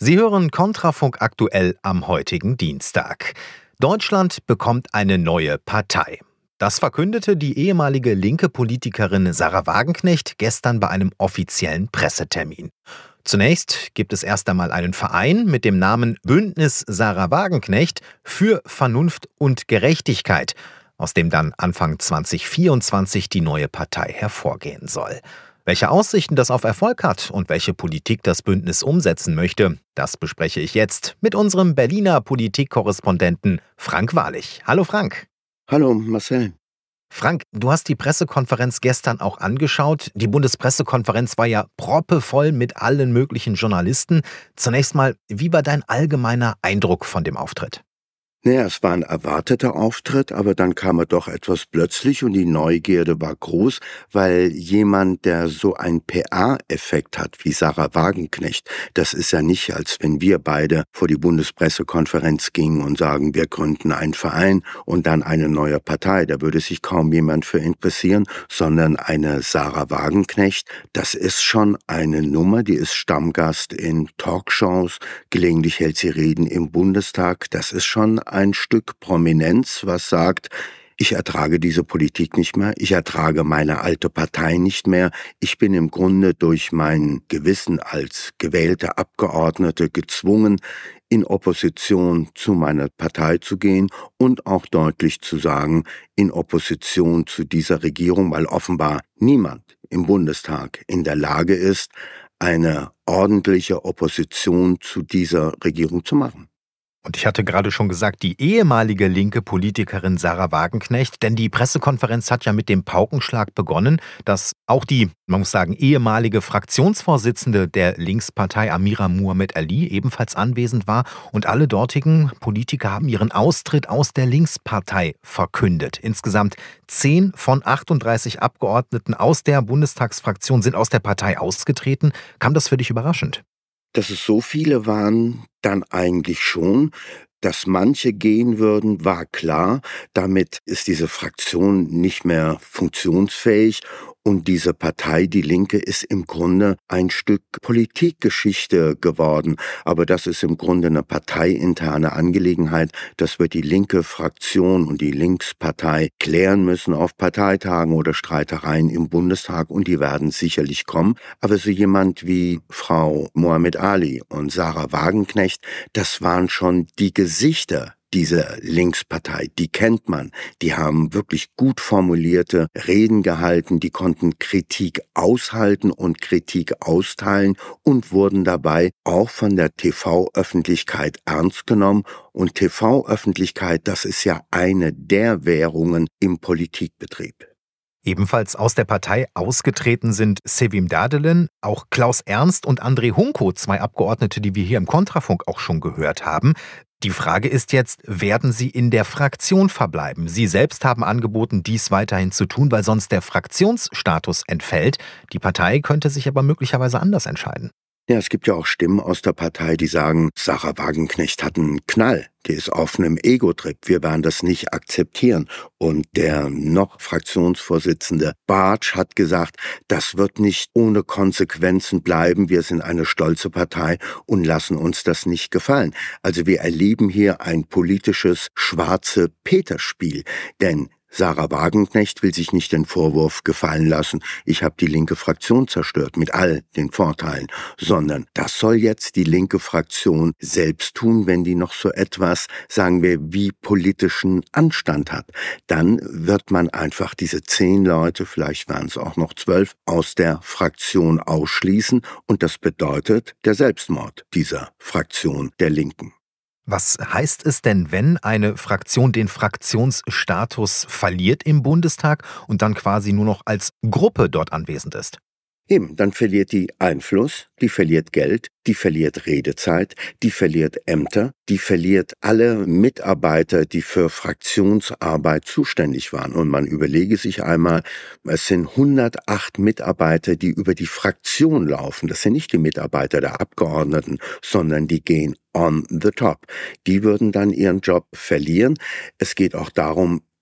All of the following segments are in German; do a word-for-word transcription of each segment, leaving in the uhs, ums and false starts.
Sie hören Kontrafunk aktuell am heutigen Dienstag. Deutschland bekommt eine neue Partei. Das verkündete die ehemalige linke Politikerin Sahra Wagenknecht gestern bei einem offiziellen Pressetermin. Zunächst gibt es erst einmal einen Verein mit dem Namen Bündnis Sahra Wagenknecht für Vernunft und Gerechtigkeit, aus dem dann Anfang zwanzig vierundzwanzig die neue Partei hervorgehen soll. Welche Aussichten das auf Erfolg hat und welche Politik das Bündnis umsetzen möchte, das bespreche ich jetzt mit unserem Berliner Politikkorrespondenten Frank Wahrlich. Hallo Frank. Hallo Marcel. Frank, du hast die Pressekonferenz gestern auch angeschaut. Die Bundespressekonferenz war ja proppevoll mit allen möglichen Journalisten. Zunächst mal, wie war dein allgemeiner Eindruck von dem Auftritt? Naja, es war ein erwarteter Auftritt, aber dann kam er doch etwas plötzlich und die Neugierde war groß, weil jemand, der so einen P R-Effekt hat wie Sahra Wagenknecht, das ist ja nicht, als wenn wir beide vor die Bundespressekonferenz gingen und sagen, wir gründen einen Verein und dann eine neue Partei. Da würde sich kaum jemand für interessieren, sondern eine Sahra Wagenknecht, das ist schon eine Nummer, die ist Stammgast in Talkshows, gelegentlich hält sie Reden im Bundestag, das ist schon ein Stück Prominenz, was sagt, ich ertrage diese Politik nicht mehr, ich ertrage meine alte Partei nicht mehr, ich bin im Grunde durch mein Gewissen als gewählte Abgeordnete gezwungen, in Opposition zu meiner Partei zu gehen und auch deutlich zu sagen, in Opposition zu dieser Regierung, weil offenbar niemand im Bundestag in der Lage ist, eine ordentliche Opposition zu dieser Regierung zu machen. Und ich hatte gerade schon gesagt, die ehemalige linke Politikerin Sahra Wagenknecht, denn die Pressekonferenz hat ja mit dem Paukenschlag begonnen, dass auch die, man muss sagen, ehemalige Fraktionsvorsitzende der Linkspartei Amira Muhammad Ali ebenfalls anwesend war und alle dortigen Politiker haben ihren Austritt aus der Linkspartei verkündet. Insgesamt zehn von achtunddreißig Abgeordneten aus der Bundestagsfraktion sind aus der Partei ausgetreten. Kam das für dich überraschend? Dass es so viele waren, dann eigentlich schon. Dass manche gehen würden, war klar. Damit ist diese Fraktion nicht mehr funktionsfähig. Und diese Partei, die Linke, ist im Grunde ein Stück Politikgeschichte geworden. Aber das ist im Grunde eine parteiinterne Angelegenheit. Das wird die linke Fraktion und die Linkspartei klären müssen auf Parteitagen oder Streitereien im Bundestag. Und die werden sicherlich kommen. Aber so jemand wie Frau Muhammad Ali und Sahra Wagenknecht, das waren schon die Gesichter dieser Linkspartei, die kennt man. Die haben wirklich gut formulierte Reden gehalten, die konnten Kritik aushalten und Kritik austeilen und wurden dabei auch von der T V-Öffentlichkeit ernst genommen. Und T V-Öffentlichkeit, das ist ja eine der Währungen im Politikbetrieb. Ebenfalls aus der Partei ausgetreten sind Sevim Derdelen, auch Klaus Ernst und André Hunko, zwei Abgeordnete, die wir hier im Kontrafunk auch schon gehört haben. Die Frage ist jetzt, werden sie in der Fraktion verbleiben? Sie selbst haben angeboten, dies weiterhin zu tun, weil sonst der Fraktionsstatus entfällt. Die Partei könnte sich aber möglicherweise anders entscheiden. Ja, es gibt ja auch Stimmen aus der Partei, die sagen, Sahra Wagenknecht hat einen Knall, die ist auf einem Ego-Trip, wir werden das nicht akzeptieren. Und der noch Fraktionsvorsitzende Bartsch hat gesagt, das wird nicht ohne Konsequenzen bleiben, wir sind eine stolze Partei und lassen uns das nicht gefallen. Also wir erleben hier ein politisches Schwarze-Peter-Spiel, denn Sahra Wagenknecht will sich nicht den Vorwurf gefallen lassen, ich habe die linke Fraktion zerstört mit all den Vorteilen, sondern das soll jetzt die linke Fraktion selbst tun, wenn die noch so etwas, sagen wir, wie politischen Anstand hat. Dann wird man einfach diese zehn Leute, vielleicht wären es auch noch zwölf, aus der Fraktion ausschließen und das bedeutet der Selbstmord dieser Fraktion der Linken. Was heißt es denn, wenn eine Fraktion den Fraktionsstatus verliert im Bundestag und dann quasi nur noch als Gruppe dort anwesend ist? Eben, dann verliert die Einfluss, die verliert Geld, die verliert Redezeit, die verliert Ämter, die verliert alle Mitarbeiter, die für Fraktionsarbeit zuständig waren. Und man überlege sich einmal, es sind hundertacht Mitarbeiter, die über die Fraktion laufen. Das sind nicht die Mitarbeiter der Abgeordneten, sondern die gehen on the top. Die würden dann ihren Job verlieren. Es geht auch darum,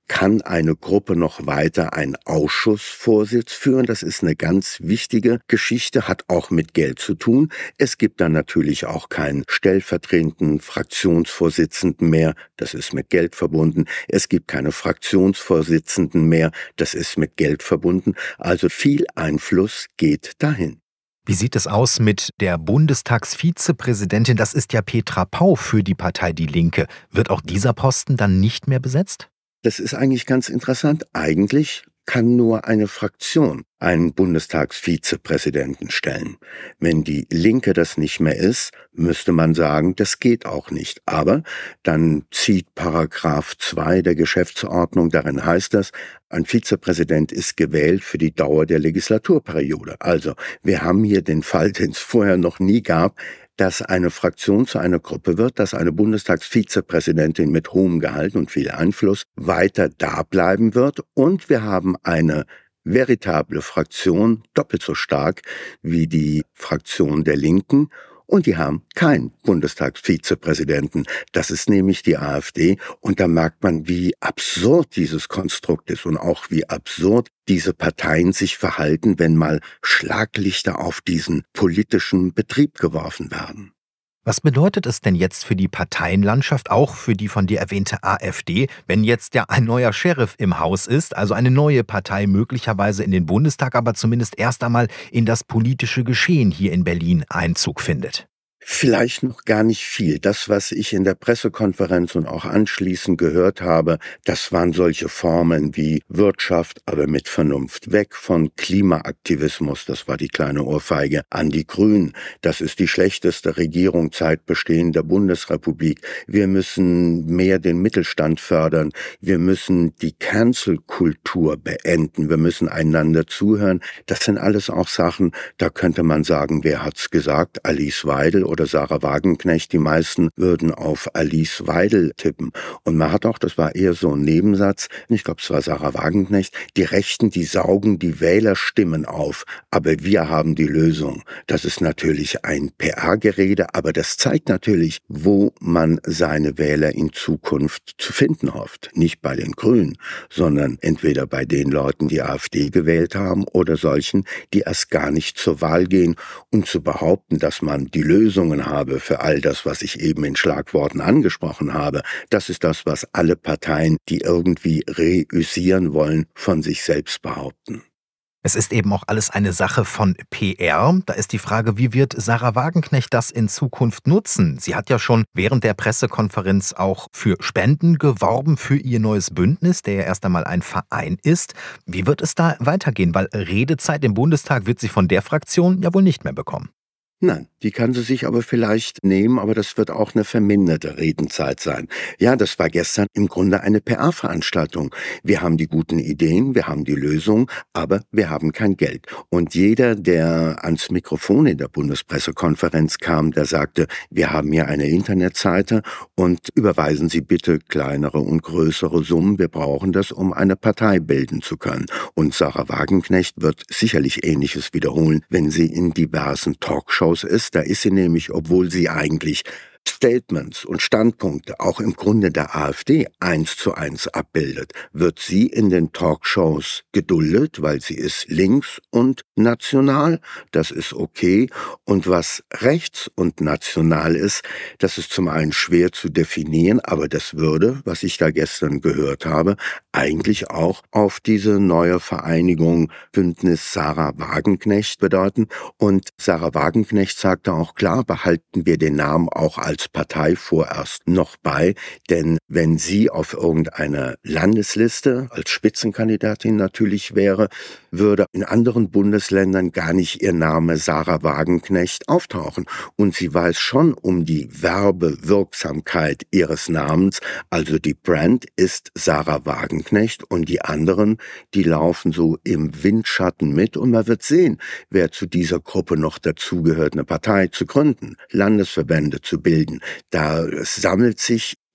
kann eine Gruppe noch weiter einen Ausschussvorsitz führen. Das ist eine ganz wichtige Geschichte, hat auch mit Geld zu tun. Es gibt dann natürlich auch keinen stellvertretenden Fraktionsvorsitzenden mehr. Das ist mit Geld verbunden. Es gibt keine Fraktionsvorsitzenden mehr. Das ist mit Geld verbunden. Also viel Einfluss geht dahin. Wie sieht es aus mit der Bundestagsvizepräsidentin? Das ist ja Petra Pau für die Partei Die Linke. Wird auch dieser Posten dann nicht mehr besetzt? Das ist eigentlich ganz interessant. Eigentlich kann nur eine Fraktion einen Bundestagsvizepräsidenten stellen. Wenn die Linke das nicht mehr ist, müsste man sagen, das geht auch nicht. Aber dann zieht Paragraph zwei der Geschäftsordnung, darin heißt das, ein Vizepräsident ist gewählt für die Dauer der Legislaturperiode. Also, wir haben hier den Fall, den es vorher noch nie gab, dass eine Fraktion zu einer Gruppe wird, dass eine Bundestagsvizepräsidentin mit hohem Gehalt und viel Einfluss weiter da bleiben wird. Und wir haben eine veritable Fraktion, doppelt so stark wie die Fraktion der Linken. Und die haben keinen Bundestagsvizepräsidenten. Das ist nämlich die AfD. Und da merkt man, wie absurd dieses Konstrukt ist und auch wie absurd diese Parteien sich verhalten, wenn mal Schlaglichter auf diesen politischen Betrieb geworfen werden. Was bedeutet es denn jetzt für die Parteienlandschaft, auch für die von dir erwähnte AfD, wenn jetzt ja ein neuer Sheriff im Haus ist, also eine neue Partei möglicherweise in den Bundestag, aber zumindest erst einmal in das politische Geschehen hier in Berlin Einzug findet? Vielleicht noch gar nicht viel. Das, was ich in der Pressekonferenz und auch anschließend gehört habe, das waren solche Formeln wie Wirtschaft, aber mit Vernunft. Weg von Klimaaktivismus, das war die kleine Ohrfeige an die Grünen. Das ist die schlechteste Regierung seit Bestehen der Bundesrepublik. Wir müssen mehr den Mittelstand fördern. Wir müssen die Cancel-Kultur beenden. Wir müssen einander zuhören. Das sind alles auch Sachen, da könnte man sagen, wer hat's gesagt? Alice Weidel oder Sarah Wagenknecht. Die meisten würden auf Alice Weidel tippen. Und man hat auch, das war eher so ein Nebensatz, ich glaube, es war Sarah Wagenknecht, die Rechten, die saugen die Wählerstimmen auf, aber wir haben die Lösung. Das ist natürlich ein P R-Gerede, aber das zeigt natürlich, wo man seine Wähler in Zukunft zu finden hofft. Nicht bei den Grünen, sondern entweder bei den Leuten, die AfD gewählt haben oder solchen, die erst gar nicht zur Wahl gehen. Und zu behaupten, dass man die Lösungen habe für all das, was ich eben in Schlagworten angesprochen habe, das ist das, was alle Parteien, die irgendwie reüssieren wollen, von sich selbst behaupten. Es ist eben auch alles eine Sache von P R. Da ist die Frage, wie wird Sarah Wagenknecht das in Zukunft nutzen? Sie hat ja schon während der Pressekonferenz auch für Spenden geworben für ihr neues Bündnis, der ja erst einmal ein Verein ist. Wie wird es da weitergehen? Weil Redezeit im Bundestag wird sie von der Fraktion ja wohl nicht mehr bekommen. Nein, die kann sie sich aber vielleicht nehmen, aber das wird auch eine verminderte Redenzeit sein. Ja, das war gestern im Grunde eine P R-Veranstaltung. Wir haben die guten Ideen, wir haben die Lösung, aber wir haben kein Geld. Und jeder, der ans Mikrofon in der Bundespressekonferenz kam, der sagte, wir haben hier eine Internetseite und überweisen Sie bitte kleinere und größere Summen. Wir brauchen das, um eine Partei bilden zu können. Und Sarah Wagenknecht wird sicherlich Ähnliches wiederholen, wenn sie in diversen Talkshows ist. Da ist sie nämlich, obwohl sie eigentlich Statements und Standpunkte auch im Grunde der AfD eins zu eins abbildet, wird sie in den Talkshows geduldet, weil sie ist links und national, das ist okay. Und was rechts und national ist, das ist zum einen schwer zu definieren, aber das würde, was ich da gestern gehört habe, eigentlich auch auf diese neue Vereinigung Bündnis Sarah Wagenknecht bedeuten. Und Sarah Wagenknecht sagte auch klar, behalten wir den Namen auch als Partei vorerst noch bei, denn wenn sie auf irgendeiner Landesliste als Spitzenkandidatin natürlich wäre, würde in anderen Bundesländern gar nicht ihr Name Sarah Wagenknecht auftauchen. Und sie weiß schon um die Werbewirksamkeit ihres Namens, also die Brand ist Sarah Wagenknecht und die anderen, die laufen so im Windschatten mit und man wird sehen, wer zu dieser Gruppe noch dazugehört, eine Partei zu gründen, Landesverbände zu bilden. Da sammelt sich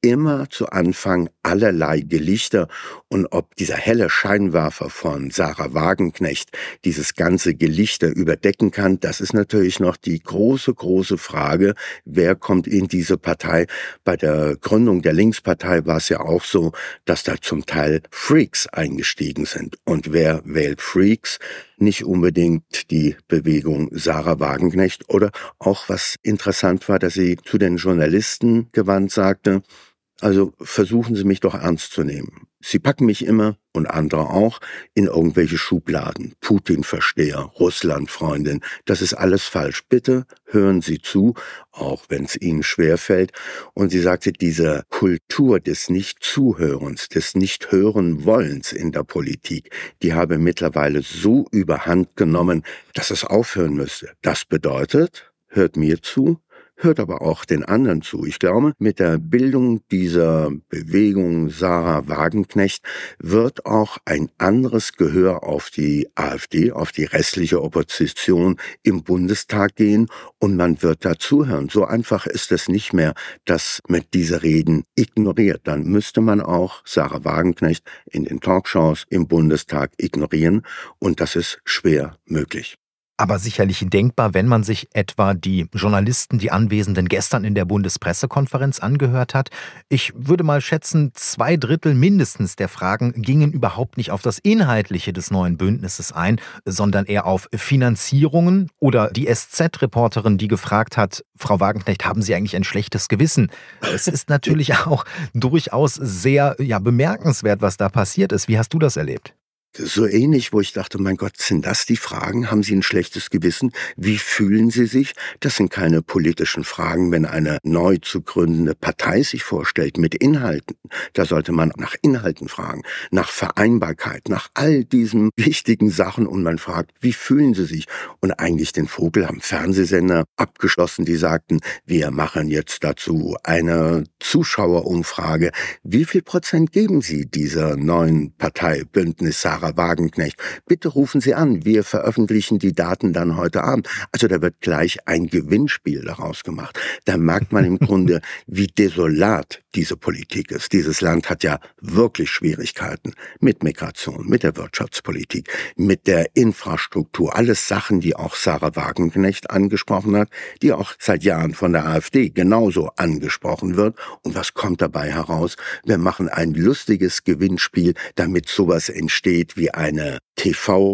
immer zu Anfang allerlei Gelichter. Und ob dieser helle Scheinwerfer von Sarah Wagenknecht dieses ganze Gelichter überdecken kann, das ist natürlich noch die große, große Frage. Wer kommt in diese Partei? Bei der Gründung der Linkspartei war es ja auch so, dass da zum Teil Freaks eingestiegen sind. Und wer wählt Freaks? Nicht unbedingt die Bewegung Sarah Wagenknecht. Oder auch, was interessant war, dass sie zu den Journalisten gewandt sagte, also versuchen Sie mich doch ernst zu nehmen. Sie packen mich immer, und andere auch, in irgendwelche Schubladen. Putin-Versteher, Russland-Freundin, das ist alles falsch. Bitte hören Sie zu, auch wenn es Ihnen schwerfällt. Und sie sagte, diese Kultur des Nicht-Zuhörens, des Nicht-Hören-Wollens in der Politik, die habe mittlerweile so überhand genommen, dass es aufhören müsste. Das bedeutet, hört mir zu, hört aber auch den anderen zu. Ich glaube, mit der Bildung dieser Bewegung Sarah Wagenknecht wird auch ein anderes Gehör auf die AfD, auf die restliche Opposition im Bundestag gehen und man wird da zuhören. So einfach ist es nicht mehr, dass man diese Reden ignoriert. Dann müsste man auch Sarah Wagenknecht in den Talkshows im Bundestag ignorieren und das ist schwer möglich. Aber sicherlich denkbar, wenn man sich etwa die Journalisten, die Anwesenden gestern in der Bundespressekonferenz angehört hat. Ich würde mal schätzen, zwei Drittel mindestens der Fragen gingen überhaupt nicht auf das Inhaltliche des neuen Bündnisses ein, sondern eher auf Finanzierungen oder die S Z-Reporterin, die gefragt hat, Frau Wagenknecht, haben Sie eigentlich ein schlechtes Gewissen? Es ist natürlich auch durchaus sehr ja, bemerkenswert, was da passiert ist. Wie hast du das erlebt? So ähnlich, wo ich dachte, mein Gott, sind das die Fragen? Haben Sie ein schlechtes Gewissen? Wie fühlen Sie sich? Das sind keine politischen Fragen, wenn eine neu zu gründende Partei sich vorstellt mit Inhalten. Da sollte man nach Inhalten fragen, nach Vereinbarkeit, nach all diesen wichtigen Sachen und man fragt, wie fühlen Sie sich? Und eigentlich den Vogel haben Fernsehsender abgeschlossen, die sagten, wir machen jetzt dazu eine Zuschauerumfrage. Wie viel Prozent geben Sie dieser neuen Partei Bündnis Sarah Wagenknecht? Bitte rufen Sie an, wir veröffentlichen die Daten dann heute Abend. Also da wird gleich ein Gewinnspiel daraus gemacht. Da merkt man im Grunde, wie desolat diese Politik ist. Dieses Land hat ja wirklich Schwierigkeiten mit Migration, mit der Wirtschaftspolitik, mit der Infrastruktur. Alles Sachen, die auch Sarah Wagenknecht angesprochen hat, die auch seit Jahren von der AfD genauso angesprochen wird. Und was kommt dabei heraus? Wir machen ein lustiges Gewinnspiel, damit sowas entsteht wie eine T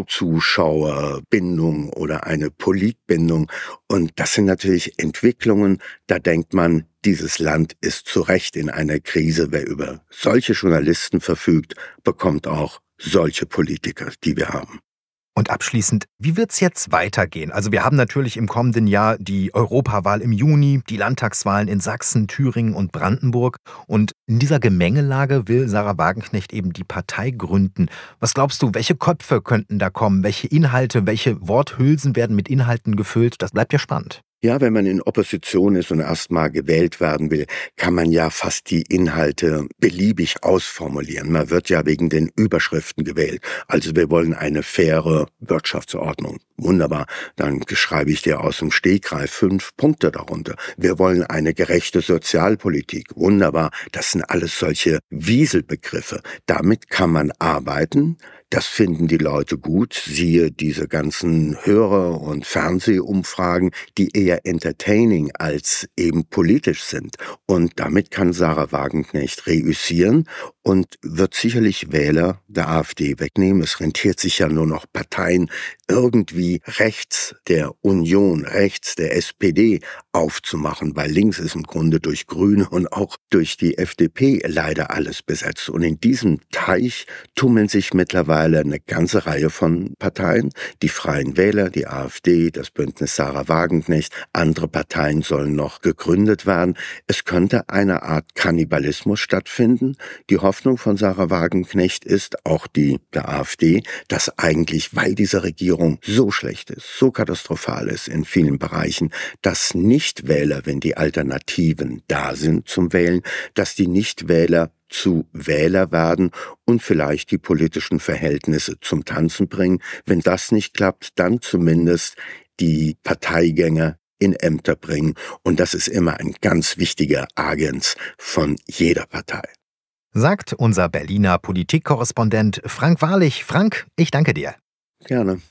V-Zuschauerbindung oder eine Politbindung. Und das sind natürlich Entwicklungen, da denkt man, dieses Land ist zu Recht in einer Krise. Wer über solche Journalisten verfügt, bekommt auch solche Politiker, die wir haben. Und abschließend, wie wird es jetzt weitergehen? Also wir haben natürlich im kommenden Jahr die Europawahl im Juni, die Landtagswahlen in Sachsen, Thüringen und Brandenburg. Und in dieser Gemengelage will Sarah Wagenknecht eben die Partei gründen. Was glaubst du, welche Köpfe könnten da kommen? Welche Inhalte, welche Worthülsen werden mit Inhalten gefüllt? Das bleibt ja spannend. Ja, wenn man in Opposition ist und erstmal gewählt werden will, kann man ja fast die Inhalte beliebig ausformulieren. Man wird ja wegen den Überschriften gewählt. Also wir wollen eine faire Wirtschaftsordnung. Wunderbar. Dann schreibe ich dir aus dem Stegreif fünf Punkte darunter. Wir wollen eine gerechte Sozialpolitik. Wunderbar. Das sind alles solche Wieselbegriffe. Damit kann man arbeiten. Das finden die Leute gut. Siehe diese ganzen Hörer- und Fernsehumfragen, die eher entertaining als eben politisch sind. Und damit kann Sarah Wagenknecht reüssieren und wird sicherlich Wähler der AfD wegnehmen. Es rentiert sich ja nur noch Parteien irgendwie rechts der Union, rechts der S P D aufzumachen, weil links ist im Grunde durch Grüne und auch durch die F D P leider alles besetzt. Und in diesem Teich tummeln sich mittlerweile eine ganze Reihe von Parteien. Die Freien Wähler, die AfD, das Bündnis Sarah Wagenknecht, andere Parteien sollen noch gegründet werden. Es könnte eine Art Kannibalismus stattfinden. Die Hoffnung von Sarah Wagenknecht ist, auch die der AfD, dass eigentlich, weil diese Regierung so schlecht ist, so katastrophal ist in vielen Bereichen, dass Nichtwähler, wenn die Alternativen da sind zum Wählen, dass die Nichtwähler zu Wähler werden und vielleicht die politischen Verhältnisse zum Tanzen bringen. Wenn das nicht klappt, dann zumindest die Parteigänger in Ämter bringen. Und das ist immer ein ganz wichtiger Agens von jeder Partei. Sagt unser Berliner Politikkorrespondent Frank Wahrlich. Frank, ich danke dir. Gerne.